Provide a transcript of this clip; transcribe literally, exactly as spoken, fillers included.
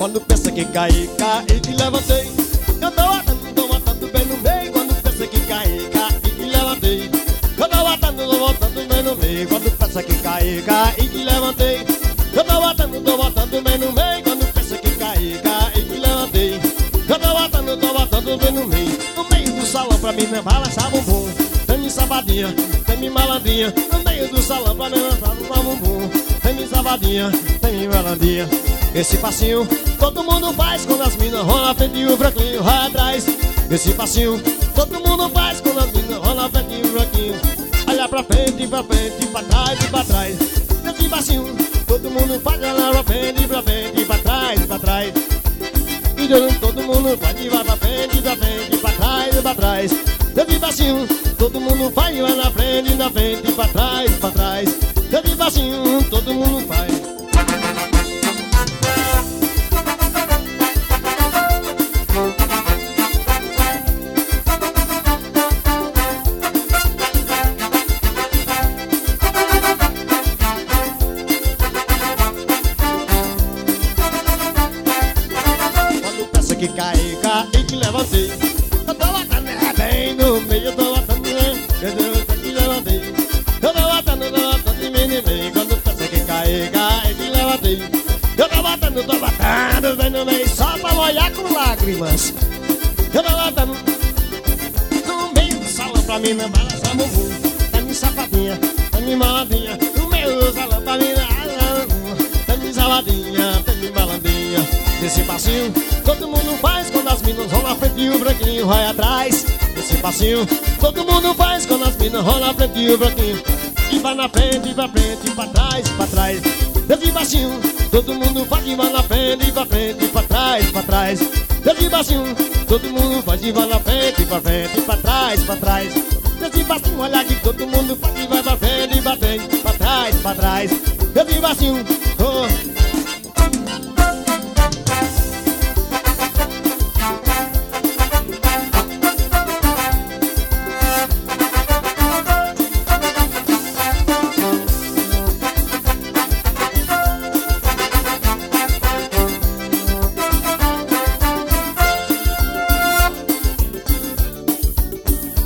Quando pensa que caí, caí e levantei. Eu tô matando, tô matando bem no meio. Quando pensa que caí, caí e levantei. Eu tô matando, tô matando bem no meio. Quando pensa que caí, caí e levantei. Eu tô matando, tô matando bem no meio. Quando pensa que caí, caí e levantei. Eu tô matando, tô matando bem no meio. No meio do salão pra mim me balançar bumbum. Tem-me sabadinha, tem-me malandrinha. No meio do salão pra mim balançar bumbum. Tem-me sabadinha, tem-me malandrinha. Esse passinho todo mundo faz quando as minas rolam na frente e o branquinho vai atrás. Esse passinho todo mundo faz quando as minas rolam na frente e o branquinho olha pra frente, pra frente, pra trás e pra trás. Esse passinho todo mundo faz, olha pra frente, pra frente, pra trás e pra trás. E todo mundo faz e vai pra frente, pra frente, pra trás e pra trás. Esse passinho todo mundo faz, vai na frente, na frente, pra trás, pra trás. Esse passinho todo mundo faz. Que caí, caí que levantei. Eu tô batendo é bem no meio, eu tô batendo né? Eu tô que levantei. Eu tô batendo, tô batendo em mim no meio. Quando pensa que caí, caí que levantei. Eu tô batendo, tô batendo bem no meio, só pra molhar com lágrimas. Eu tô batendo no meio do salão pra mim não balançar bumbum. Tem-me sapatinha, tem-me malandinha. No meio do salão pra mim não tem-me saladinha, tem-me malandinha. Esse passinho todo mundo faz quando as minas rolam na frente e o branquinho vai atrás. Esse passinho todo mundo faz quando as minas rolam na frente e o branquinho e vai na frente, pra frente, pra trás, pra trás. Esse passinho todo mundo faz e vai na frente, pra frente, pra trás, pra trás. Esse passinho todo mundo faz e vai na frente, pra frente, pra trás, pra trás. Esse passinho olha que todo mundo faz e vai pra frente, pra frente, pra trás, pra trás. Esse passinho, oh.